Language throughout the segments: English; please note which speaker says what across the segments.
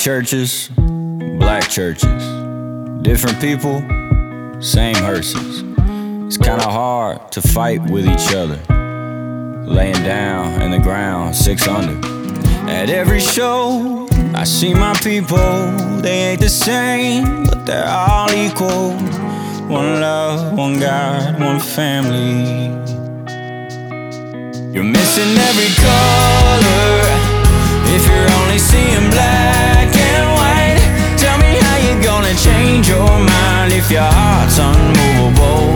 Speaker 1: churches, black churches. Different people, same hearses. It's kinda hard to fight with each other. Laying down in the ground, 6 under. At every show, I see my people. They ain't the same, but they're all equal. One love, one God, one family. You're missing every color if you're only seeing black and white. Tell me how you're gonna change your mind if your heart's unmovable.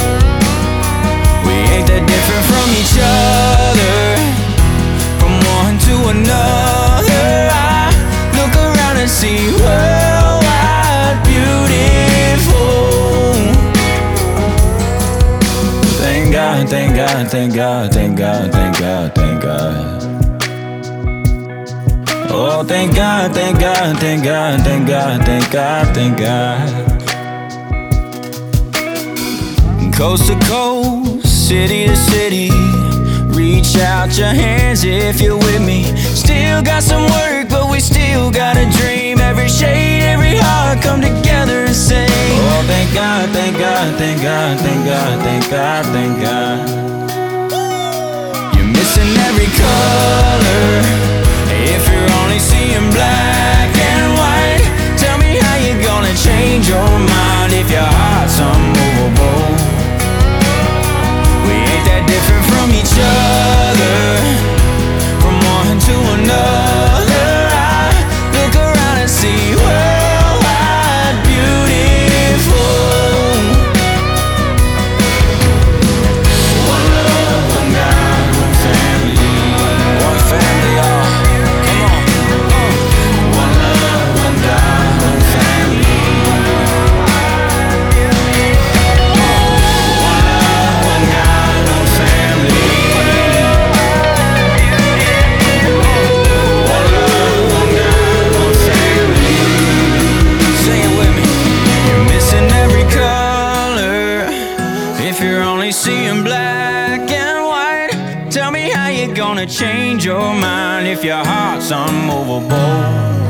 Speaker 1: We ain't that different from each other, from one to another. I look around and see worldwide beautiful. Thank God, thank God, thank God, thank God, thank God, thank God. Oh, thank God, thank God, thank God, thank God, thank God, thank God. Coast to coast, city to city, reach out your hands if you're with me. Still got some work, but we still got a dream. Every shade, every heart come together and sing. Oh, thank God, thank God, thank God, thank God, thank God, thank God. You're missing every color if you're only seeing black and white. Tell me how you're gonna change your mind if your heart's unmovable. We ain't that different from each other, from one to another. I look around and see worldwide beautiful. One love, one God, one family. One family, y'all. Come on. One love, one God, one family. One love, one God, one family. One love, one God, one family. Say it with me. You're missing every color if you're only seeing black and white. Tell me how you're gonna change your mind if your heart's unmovable.